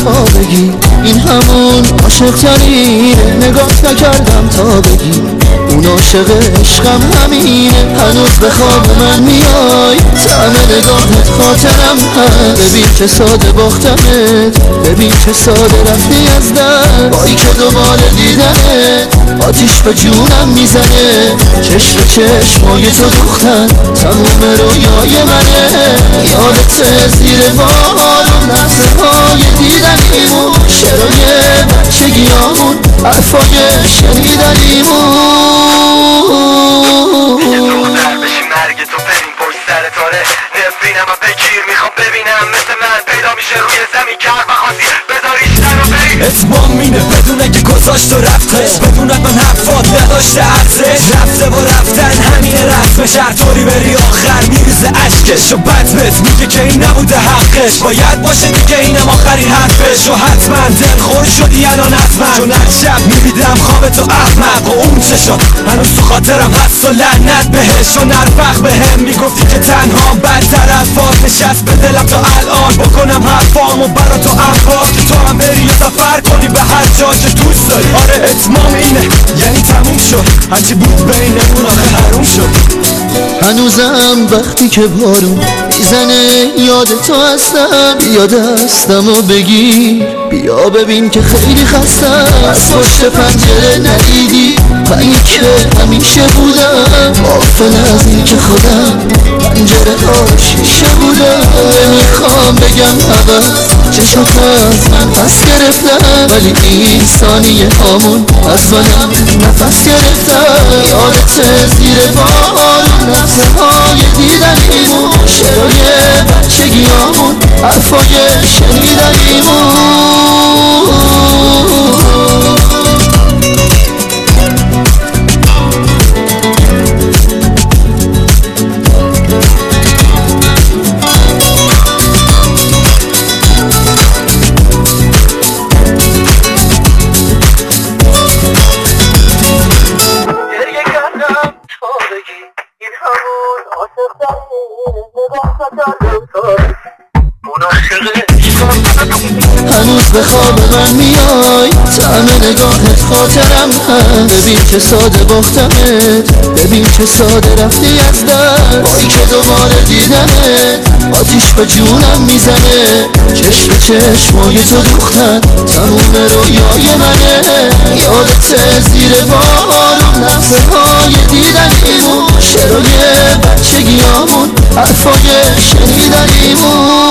تا بگی این همون عاشق ترینه، نگاه نکردم تا بگی اون عاشق عشقم همینه. هنوز به خواب من میای، طعم نگاهت خاطرم هست. ببین چه ساده باختمت، ببین چه ساده رفتی از دست. بایی که دوباره دیدنه آتیش به جونم میزنه. چشم چشمای تو دوختن تموم رویای منه. یادت زیر بارون لحظه های دیدنیمون، شعرهای بچگیامون، حرفای شنیدنیمون. دختر بشی مرگ تو بریم پشت سر تاره، نفرینم و بگیر میخوام ببینم مثل من پیدا میشه روی زمین که هر بخواستی بذاریش در رو بری. اتمام مینه بدونه که گذاشت و رفتش، بدونت من حرفات نداشته ارزش. رفته و رفتن همینه رسمش، هر طوری بری آخر میریزه اشکش. و بدمت میگه که این نبوده حقش، باید باشه دیگه اینم آخرین حرفش. و حتما دلخور شدی الان حتما، چون هر شب میبیدم خواب تو احمق. و اون چه شد هنوز تو خاطرم هست و لعنت بهش. و نرفق بهم میگفتی که تنها بدتر از فات نشست به دلم تا الان. بکنم حرفامو برا تو انبار که تو هم بری و سفر کنی به هر جا که دوست داری. آره اتمام اینه یعنی تموم شد، هرچی بود بینمون آخه حروم شد. هنوزم وقتی که بارون میزنه یاد تو هستم. بیا دستمو بگیر، بیا ببین که خیلی خستم. از پشت پنجره ندیدی منی که همیشه بودم، غافل از این که خودم پنجره ها شیشه بودم. نمیخوام بگم عوض چشات از من پس گرفتم، ولی این ثانیه هامون از منم نفس گرفتم. یادت زیر بارون لحظه های دیدنیمون، شعرهای بچگیامون، حرفای شنیدنیمون. هنوز به خواب من میای، طعم نگاهت خاطرم هست. ببین چه ساده باختمت، ببین چه ساده رفتی از دست. بایی که دوباره دیدنت آتیش به جونم میزنه. چشم چشمای تو دوختن تموم رویای منه. یادت زیر بارون لحظه های دیدنیمون، شعرهای بچگیامون، حرفای شنیدنیمون.